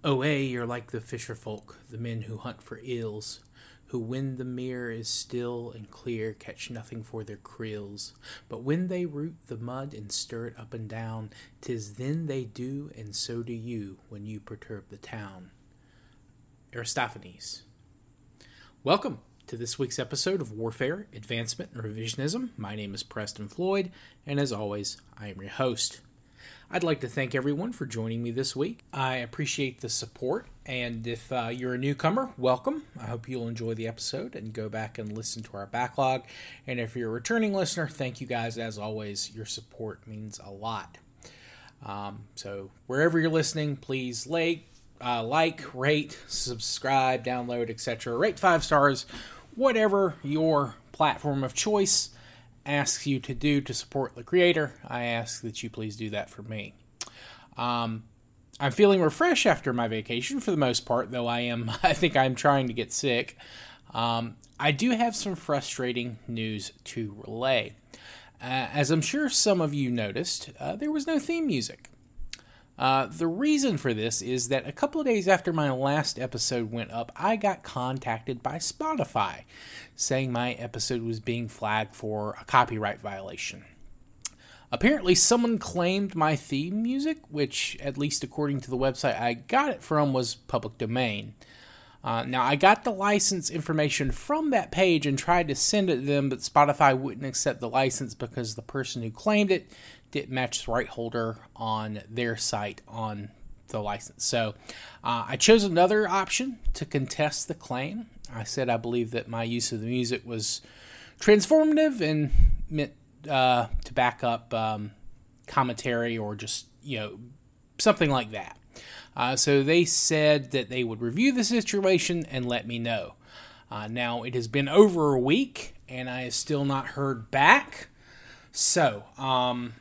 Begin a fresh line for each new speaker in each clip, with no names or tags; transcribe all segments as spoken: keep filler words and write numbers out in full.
Away, you're like the fisher folk, the men who hunt for eels, who when the mere is still and clear catch nothing for their creels. But when they root the mud and stir it up and down, 'tis then they do, and so do you, when you perturb the town. Aristophanes. Welcome to this week's episode of Warfare, Advancement, and Revisionism. My name is Preston Floyd, and as always, I am your host. I'd like to thank everyone for joining me this week. I appreciate the support, and if uh, you're a newcomer, welcome. I hope you'll enjoy the episode and go back and listen to our backlog. And if you're a returning listener, thank you guys. As always, your support means a lot. Um, so wherever you're listening, please like, uh, like, rate, subscribe, download, et cetera. Rate five stars, whatever your platform of choice asks you to do to support the creator. I ask that you please do that for me. Um, I'm feeling refreshed after my vacation for the most part, though I am, I think I'm trying to get sick. Um, I do have some frustrating news to relay. Uh, as I'm sure some of you noticed, uh, there was no theme music. Uh, the reason for this is that a couple of days after my last episode went up, I got contacted by Spotify saying my episode was being flagged for a copyright violation. Apparently, someone claimed my theme music, which, at least according to the website I got it from, was public domain. Uh, now, I got the license information from that page and tried to send it to them, but Spotify wouldn't accept the license because the person who claimed it didn't match the right holder on their site on the license. So uh, I chose another option to contest the claim. I said I believe that my use of the music was transformative and meant uh, to back up um, commentary or just, you know, something like that. Uh, so they said that they would review the situation and let me know. Uh, now, it has been over a week, and I have still not heard back. So, um,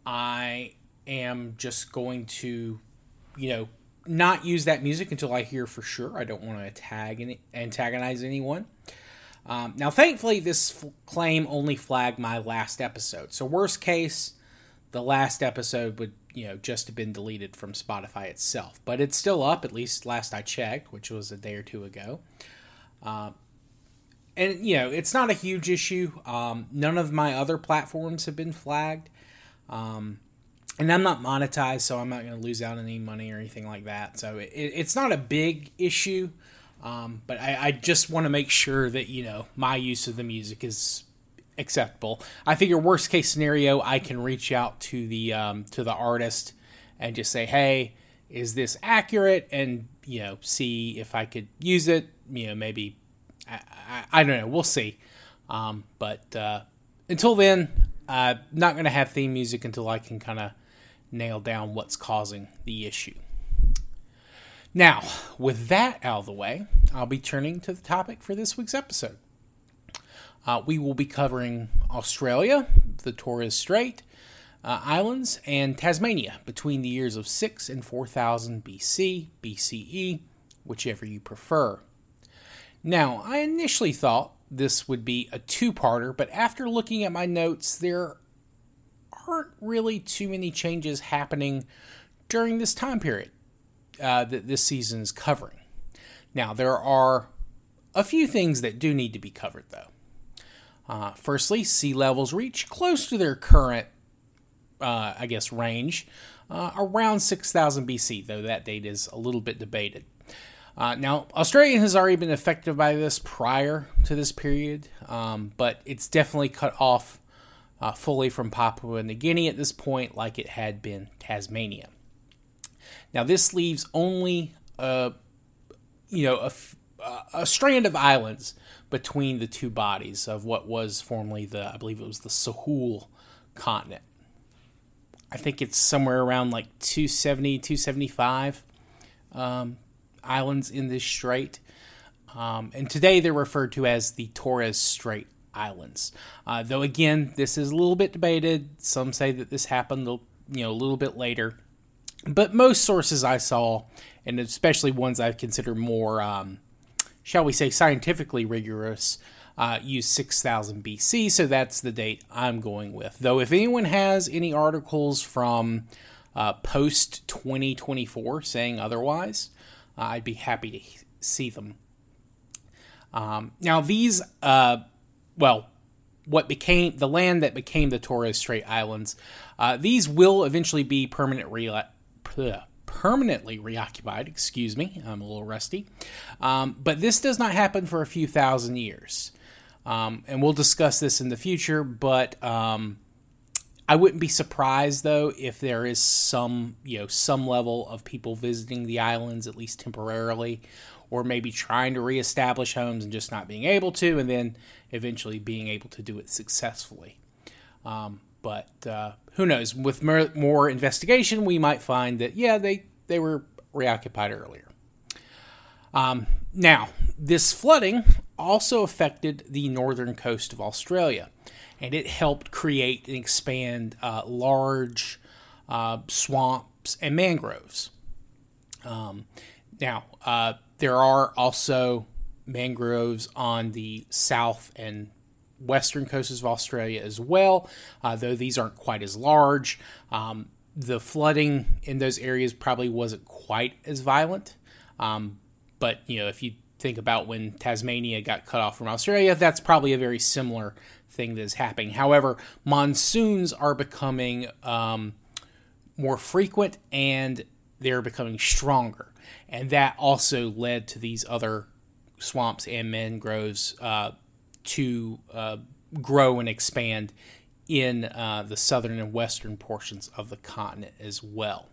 I am just going to, you know, not use that music until I hear for sure. I don't want to tag any, antagonize anyone. Um, now, thankfully, this f- claim only flagged my last episode. So, worst case, the last episode would, you know, just have been deleted from Spotify itself. But it's still up, at least last I checked, which was a day or two ago. Uh, and, you know, it's not a huge issue. Um, none of my other platforms have been flagged. Um, and I'm not monetized, so I'm not going to lose out on any money or anything like that. So it, it's not a big issue. Um, but I, I just want to make sure that, you know, my use of the music is acceptable. I figure worst case scenario, I can reach out to the um, to the artist and just say, hey, is this accurate? And, you know, see if I could use it. You know, maybe, I, I, I don't know. We'll see. Um, but uh, until then, I'm uh, not going to have theme music until I can kind of nail down what's causing the issue. Now, with that out of the way, I'll be turning to the topic for this week's episode. Uh, we will be covering Australia, the Torres Strait uh, Islands, and Tasmania between the years of six and four thousand B C, B C E, whichever you prefer. Now, I initially thought this would be a two-parter, but after looking at my notes, there aren't really too many changes happening during this time period uh, that this season is covering. Now, there are a few things that do need to be covered, though. Uh, firstly, sea levels reach close to their current, uh, I guess, range, uh, around six thousand B C, though that date is a little bit debated. Uh, now, Australia has already been affected by this prior to this period, um, but it's definitely cut off uh, fully from Papua New Guinea at this point, like it had been Tasmania. Now, this leaves only a, you know, a, a strand of islands between the two bodies of what was formerly the, I believe it was the Sahul continent. I think it's somewhere around like two seventy, two seventy-five um, islands in this strait. Um, and today they're referred to as the Torres Strait Islands. Uh, though again, this is a little bit debated. Some say that this happened, you know, a little bit later. But most sources I saw, and especially ones I consider more, um, shall we say, scientifically rigorous, uh, use six thousand B C, so that's the date I'm going with. Though if anyone has any articles from uh, post twenty twenty-four saying otherwise, uh, I'd be happy to see them. Um, now these, uh, well, what became the land that became the Torres Strait Islands, uh, these will eventually be permanent re- permanently reoccupied. Excuse me, I'm a little rusty. Um, but this does not happen for a few thousand years. Um, and we'll discuss this in the future, but um, I wouldn't be surprised, though, if there is some, you know, some level of people visiting the islands, at least temporarily, or maybe trying to reestablish homes and just not being able to, and then eventually being able to do it successfully. Um, but uh, who knows? With more, more investigation, we might find that, yeah, they, they were reoccupied earlier. Um, now, this flooding also affected the northern coast of Australia, and it helped create and expand uh, large uh, swamps and mangroves. Um, now, uh, there are also mangroves on the south and western coasts of Australia as well, uh, though these aren't quite as large. Um, the flooding in those areas probably wasn't quite as violent, um, but you know, if you think about when Tasmania got cut off from Australia, that's probably a very similar thing that is happening. However, monsoons are becoming um, more frequent and they're becoming stronger. And that also led to these other swamps and mangroves uh, to uh, grow and expand in uh, the southern and western portions of the continent as well.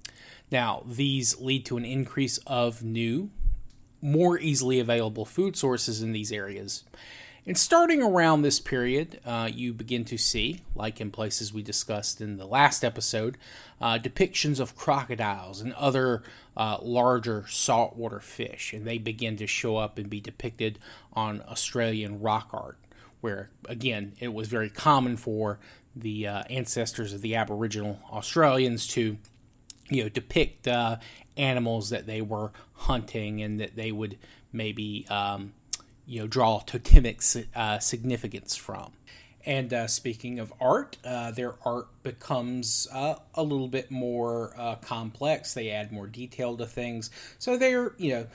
Now, these lead to an increase of new, more easily available food sources in these areas. And starting around this period, uh, you begin to see, like in places we discussed in the last episode, uh, depictions of crocodiles and other uh, larger saltwater fish. And they begin to show up and be depicted on Australian rock art, where, again, it was very common for the uh, ancestors of the Aboriginal Australians to, you know, depict uh, animals that they were hunting and that they would maybe um, you know, draw totemic uh, significance from. And uh, speaking of art, uh, their art becomes uh, a little bit more uh, complex. They add more detail to things. So they're, you know,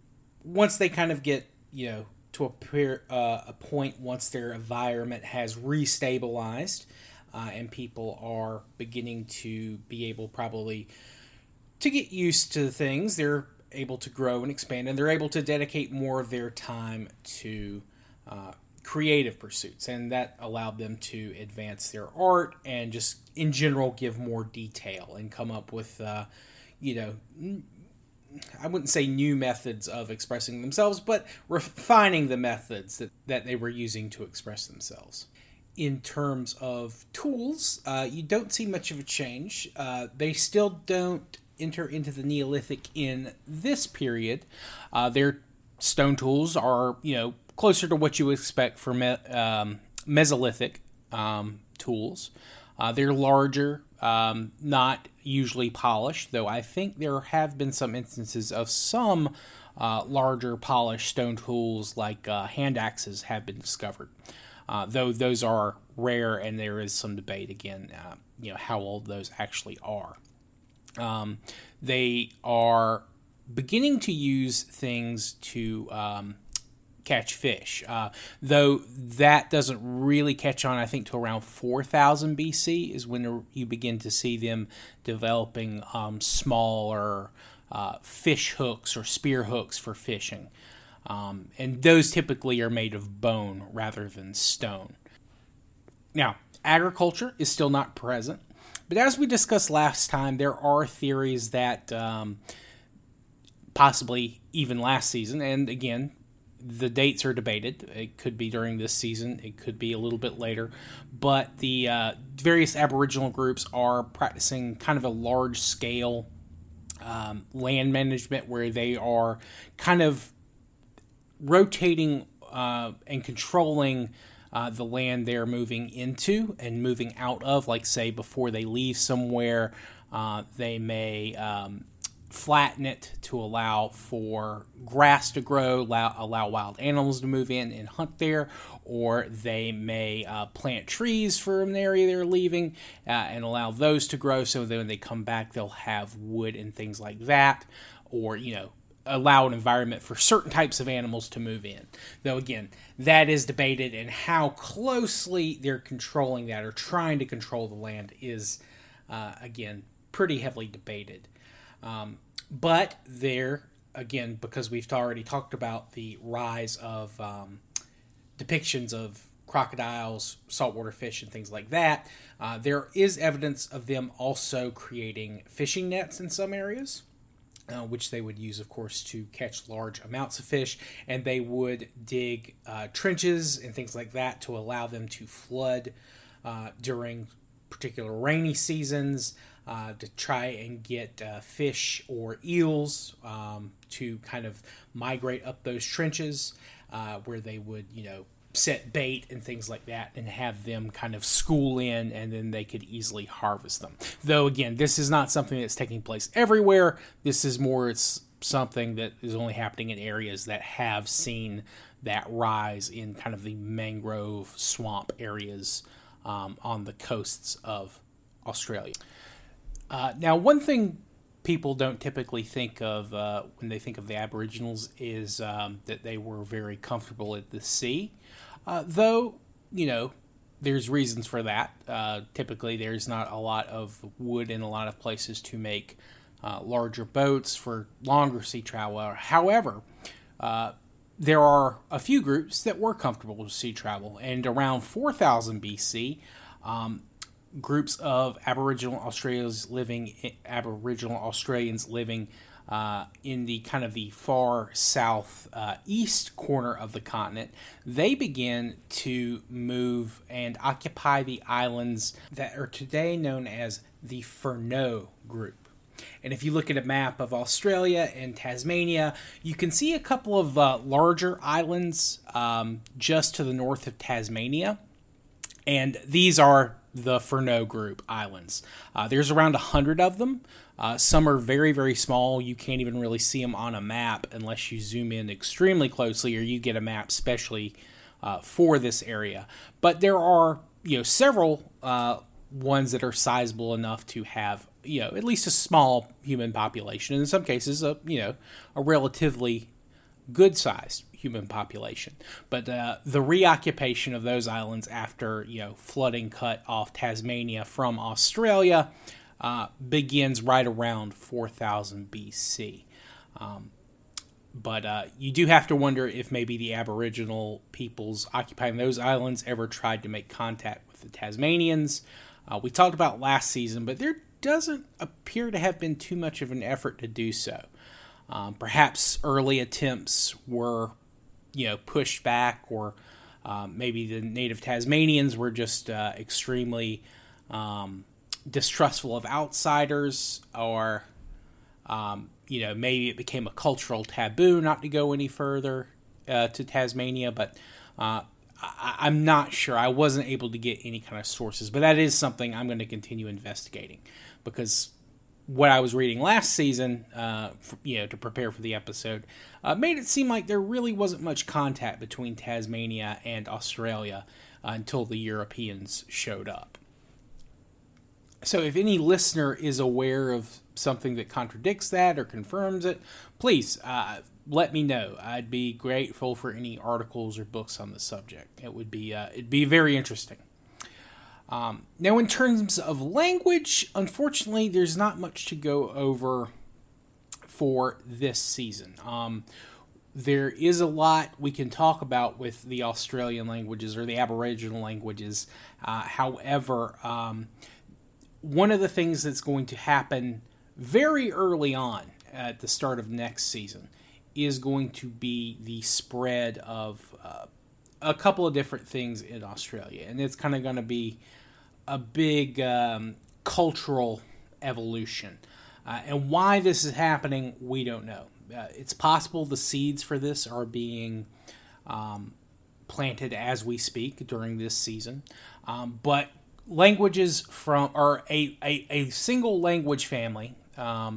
once they kind of get, you know, to a, per, uh, a point once their environment has restabilized uh, and people are beginning to be able probably to get used to things, they're able to grow and expand, and they're able to dedicate more of their time to uh, creative pursuits, and that allowed them to advance their art and just in general give more detail and come up with uh, you know, I wouldn't say new methods of expressing themselves, but refining the methods that, that they were using to express themselves. In terms of tools, uh, you don't see much of a change. Uh, they still don't enter into the Neolithic in this period. Uh, their stone tools are, you know, closer to what you would expect for me, um, Mesolithic um, tools. Uh, they're larger, um, not usually polished, though I think there have been some instances of some uh, larger polished stone tools like uh, hand axes have been discovered. Uh, though those are rare and there is some debate again, uh, you know, how old those actually are. Um, they are beginning to use things to um, catch fish, uh, though that doesn't really catch on, I think, till around four thousand B C is when you begin to see them developing um, smaller uh, fish hooks or spear hooks for fishing. Um, and those typically are made of bone rather than stone. Now, agriculture is still not present. But as we discussed last time, there are theories that um, possibly even last season, and again, the dates are debated. It could be during this season. It could be a little bit later. But the uh, various Aboriginal groups are practicing kind of a large-scale um, land management where they are kind of rotating uh, and controlling Uh, the land they're moving into and moving out of. Like, say, before they leave somewhere, uh, they may um, flatten it to allow for grass to grow, allow, allow wild animals to move in and hunt there, or they may uh, plant trees for an area they're leaving uh, and allow those to grow so that when they come back they'll have wood and things like that, or, you know, allow an environment for certain types of animals to move in. Though, again, that is debated, and how closely they're controlling that or trying to control the land is, uh, again, pretty heavily debated. Um, but there, again, because we've already talked about the rise of um, depictions of crocodiles, saltwater fish, and things like that, uh, there is evidence of them also creating fishing nets in some areas, uh, which they would use, of course, to catch large amounts of fish, and they would dig uh, trenches and things like that to allow them to flood uh, during particular rainy seasons, Uh, to try and get uh, fish or eels um, to kind of migrate up those trenches uh, where they would, you know, set bait and things like that and have them kind of school in, and then they could easily harvest them. Though, again, this is not something that's taking place everywhere. This is more, it's something that is only happening in areas that have seen that rise in kind of the mangrove swamp areas um, on the coasts of Australia. Uh, now, one thing people don't typically think of uh, when they think of the Aboriginals is um, that they were very comfortable at the sea. Uh, though, you know, there's reasons for that. Uh, typically, there's not a lot of wood in a lot of places to make uh, larger boats for longer sea travel. However, uh, there are a few groups that were comfortable with sea travel, and around four thousand B C, um, groups of Aboriginal Australians living, Aboriginal Australians living uh, in the kind of the far south uh, east corner of the continent, they began to move and occupy the islands that are today known as the Furneaux group. And if you look at a map of Australia and Tasmania, you can see a couple of uh, larger islands um, just to the north of Tasmania. And these are the Furneaux group islands. Uh, there's around one hundred of them. Uh, some are very, very small. You can't even really see them on a map unless you zoom in extremely closely, or you get a map specially uh, for this area. But there are, you know, several uh, ones that are sizable enough to have, you know, at least a small human population. And in some cases, a, you know, a relatively good-sized human population. But uh, the reoccupation of those islands after, you know, flooding cut off Tasmania from Australia uh, begins right around four thousand B C. Um, but uh, you do have to wonder if maybe the Aboriginal peoples occupying those islands ever tried to make contact with the Tasmanians. Uh, we talked about last season, but there doesn't appear to have been too much of an effort to do so. Um, perhaps early attempts were, you know, pushed back, or um, maybe the native Tasmanians were just uh, extremely um, distrustful of outsiders, or, um, you know, maybe it became a cultural taboo not to go any further uh, to Tasmania, but uh, I- I'm not sure. I wasn't able to get any kind of sources, but that is something I'm going to continue investigating, because what I was reading last season, uh, for, you know, to prepare for the episode, uh, made it seem like there really wasn't much contact between Tasmania and Australia uh, until the Europeans showed up. So if any listener is aware of something that contradicts that or confirms it, please uh, let me know. I'd be grateful for any articles or books on the subject. It would be uh, it'd be very interesting. Um, now, in terms of language, unfortunately, there's not much to go over for this season. Um, there is a lot we can talk about with the Australian languages or the Aboriginal languages. Uh, however, um, one of the things that's going to happen very early on at the start of next season is going to be the spread of uh, a couple of different things in Australia. And it's kind of going to be a big um, cultural evolution. Uh, and why this is happening, we don't know. Uh, it's possible the seeds for this are being um, planted as we speak during this season. Um, but languages from, or a, a, a single language family um,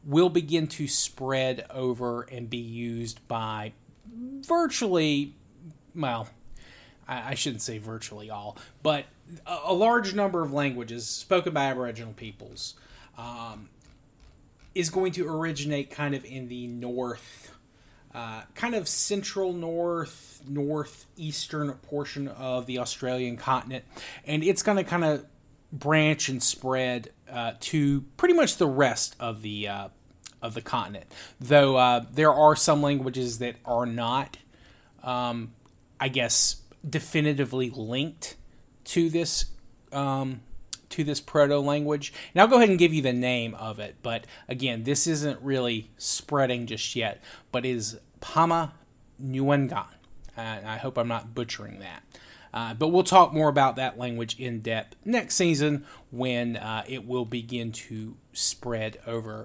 will begin to spread over and be used by virtually, well, I, I shouldn't say virtually all, but a, a large number of languages spoken by Aboriginal peoples um, is going to originate kind of in the north, uh, kind of central north, northeastern portion of the Australian continent, and it's going to kind of branch and spread uh, to pretty much the rest of the uh, of the continent. Though uh, there are some languages that are not, um, I guess, definitively linked to this um, to this proto-language. And I'll go ahead and give you the name of it. But again, this isn't really spreading just yet, but is Pama Nguengan. And I hope I'm not butchering that. Uh, but we'll talk more about that language in depth next season when uh, it will begin to spread over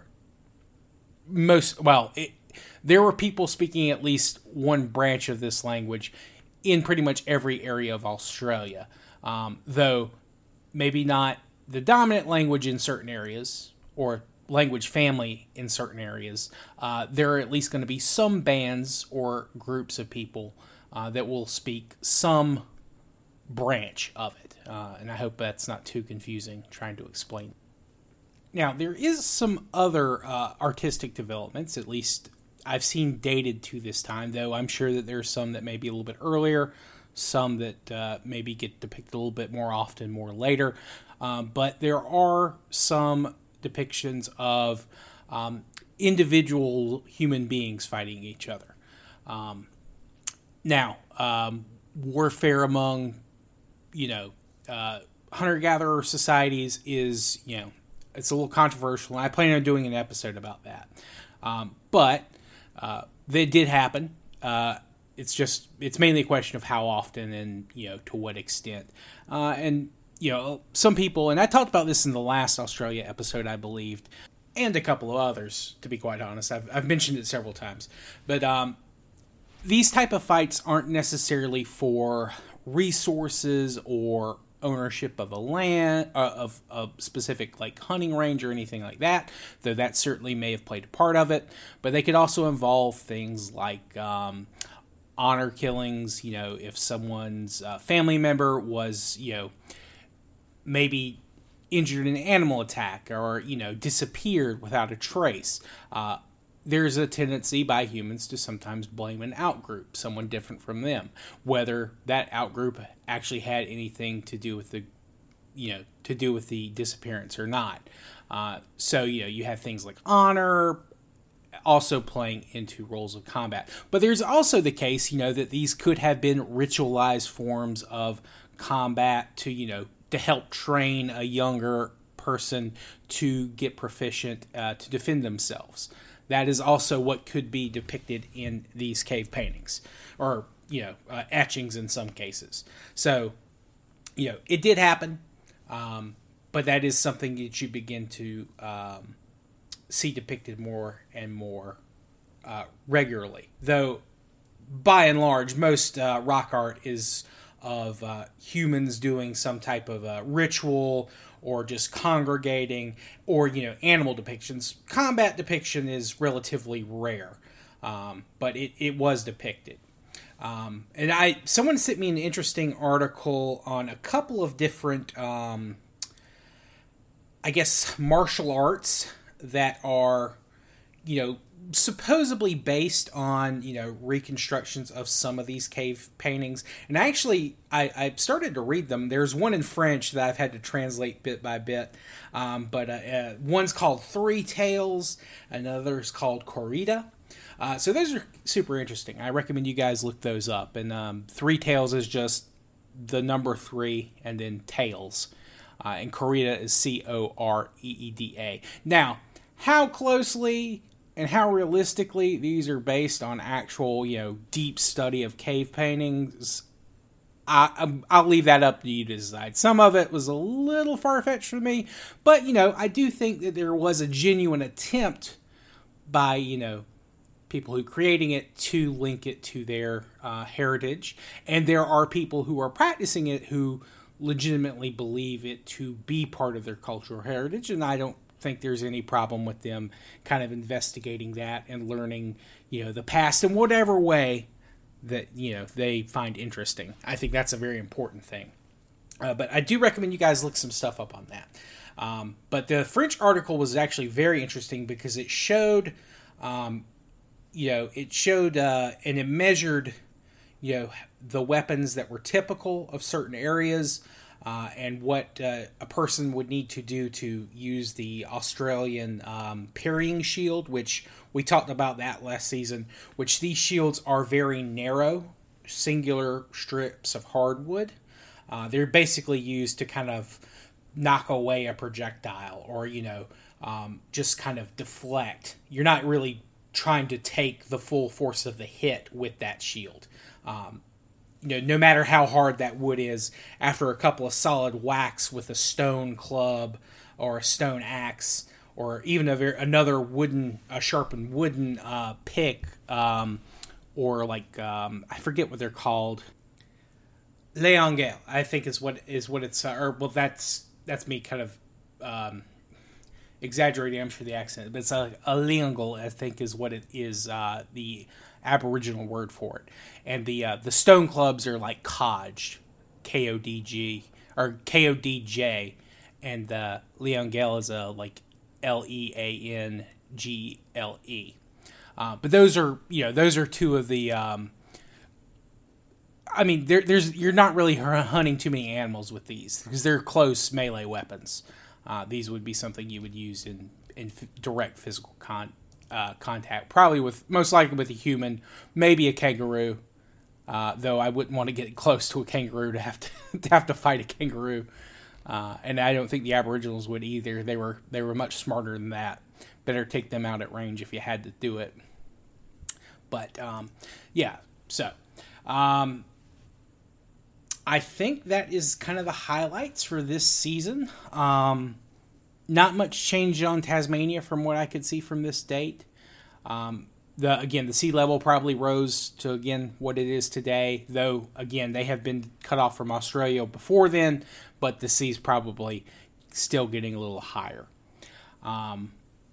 most, well, it, there were people speaking at least one branch of this language in pretty much every area of Australia. Um, though maybe not the dominant language in certain areas or language family in certain areas, uh, there are at least going to be some bands or groups of people uh, that will speak some branch of it. Uh, and I hope that's not too confusing trying to explain. Now, there is some other uh, artistic developments, at least I've seen dated to this time, though I'm sure that there's some that may be a little bit earlier, some that uh, maybe get depicted a little bit more often, more later. Um, but there are some depictions of um, individual human beings fighting each other. Um, now, um, warfare among, you know, uh, hunter-gatherer societies is, you know, it's a little controversial, and I plan on doing an episode about that. Um, but uh, they did happen. Uh, it's just, it's mainly a question of how often and, you know, to what extent. Uh, and, you know, some people, and I talked about this in the last Australia episode, I believed, and a couple of others, to be quite honest. I've, I've mentioned it several times. But um, these type of fights aren't necessarily for resources or ownership of a land, uh, of a specific like hunting range or anything like that, though that certainly may have played a part of it. But they could also involve things like um, honor killings. You know, if someone's uh, family member was, you know, maybe injured in an animal attack or, you know, disappeared without a trace. Uh, there's a tendency by humans to sometimes blame an outgroup, someone different from them, whether that outgroup actually had anything to do with the, you know, to do with the disappearance or not. Uh, so, you know, you have things like honor also playing into roles of combat. But there's also the case, you know, that these could have been ritualized forms of combat to, you know, to help train a younger person to get proficient uh, to defend themselves. That is also what could be depicted in these cave paintings, or, you know, uh, etchings in some cases. So, you know, it did happen, um, but that is something that you begin to um, see depicted more and more uh, regularly. Though, by and large, most uh, rock art is of uh, humans doing some type of uh, ritual or just congregating, or, you know, animal depictions. Combat depiction is relatively rare, um, but it, it was depicted. Um, and I someone sent me an interesting article on a couple of different, um, I guess, martial arts that are, you know, supposedly based on, you know, reconstructions of some of these cave paintings. And actually, I, I started to read them. There's one in French that I've had to translate bit by bit. Um, but uh, uh, one's called Three Tails. Another's called Corrida. Uh, so those are super interesting. I recommend you guys look those up. And um, Three Tails is just the number three and then tails. Uh, and Corrida is C O R E E D A. Now, how closely and how realistically these are based on actual, you know, deep study of cave paintings, I, I'll leave that up to you to decide. Some of it was a little far-fetched for me, but, you know, I do think that there was a genuine attempt by, you know, people who creating it to link it to their uh, heritage. And there are people who are practicing it who legitimately believe it to be part of their cultural heritage, and I don't think there's any problem with them kind of investigating that and learning, you know, the past in whatever way that, you know, they find interesting. I think that's a very important thing. Uh, but I do recommend you guys look some stuff up on that. Um, but the French article was actually very interesting because it showed, um, you know, it showed uh, and it measured, you know, the weapons that were typical of certain areas uh, and what uh, a person would need to do to use the Australian um, parrying shield, which we talked about that last season, which these shields are very narrow, singular strips of hardwood. Uh, they're basically used to kind of knock away a projectile or, you know, um, just kind of deflect. You're not really trying to take the full force of the hit with that shield. Um, you know, no matter how hard that wood is, after a couple of solid whacks with a stone club or a stone axe or even a ver- another wooden, a sharpened wooden uh, pick um, or like, um, I forget what they're called. Léongale, I think is what is what it's, uh, or well, that's that's me kind of um, exaggerating. I'm sure the accent, but it's a, a léongale, I think, is what it is. Uh, the Aboriginal word for it, and the uh, the stone clubs are like Kodj, K O D G or K O D J, and the léongale is a like L E A N G L E. Uh, but those are you know those are two of the. Um, I mean, there, there's you're not really hunting too many animals with these because they're close melee weapons. Uh, these would be something you would use in, in f- direct physical con, uh, contact, probably with most likely with a human, maybe a kangaroo. Uh, though I wouldn't want to get close to a kangaroo to have to, to have to fight a kangaroo, uh, and I don't think the Aboriginals would either. They were they were much smarter than that. Better take them out at range if you had to do it. But um, yeah, so. Um, I think that is kind of the highlights for this season. Um, not much change on Tasmania from what I could see from this date. Um, the again, the sea level probably rose to, again, what it is today. Though, again, they have been cut off from Australia before then, but the sea's probably still getting a little higher. Um,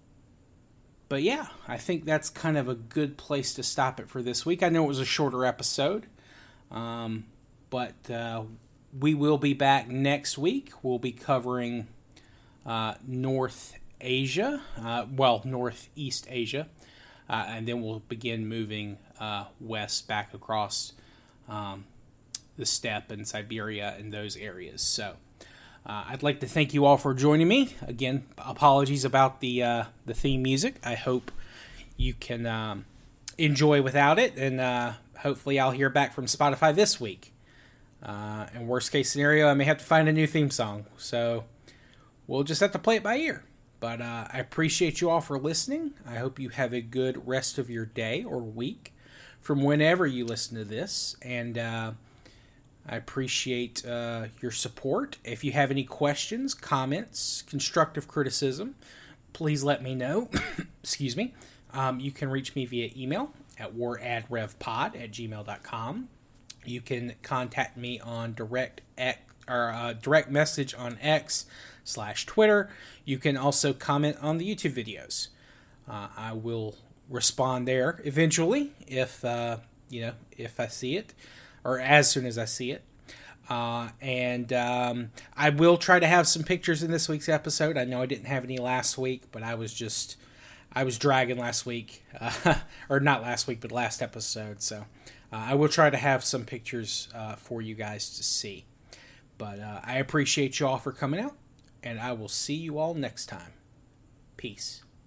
but yeah, I think that's kind of a good place to stop it for this week. I know it was a shorter episode. Um... But uh, we will be back next week. We'll be covering uh, North Asia, uh, well, Northeast Asia, uh, and then we'll begin moving uh, west back across um, the steppe and Siberia and those areas. So uh, I'd like to thank you all for joining me. Again, apologies about the uh, the theme music. I hope you can um, enjoy without it, and uh, hopefully I'll hear back from Spotify this week. Uh, and worst case scenario, I may have to find a new theme song. So we'll just have to play it by ear. But uh, I appreciate you all for listening. I hope you have a good rest of your day or week from whenever you listen to this. And uh, I appreciate uh, your support. If you have any questions, comments, constructive criticism, please let me know. Excuse me. Um, you can reach me via email at waradrevpod at gmail dot com. You can contact me on direct X, or uh, direct message on X slash Twitter. You can also comment on the YouTube videos. Uh, I will respond there eventually if uh, you know if I see it, or as soon as I see it. Uh, and um, I will try to have some pictures in this week's episode. I know I didn't have any last week, but I was just I was dragging last week, uh, or not last week, but last episode. So. Uh, I will try to have some pictures uh, for you guys to see. But uh, I appreciate you all for coming out, and I will see you all next time. Peace.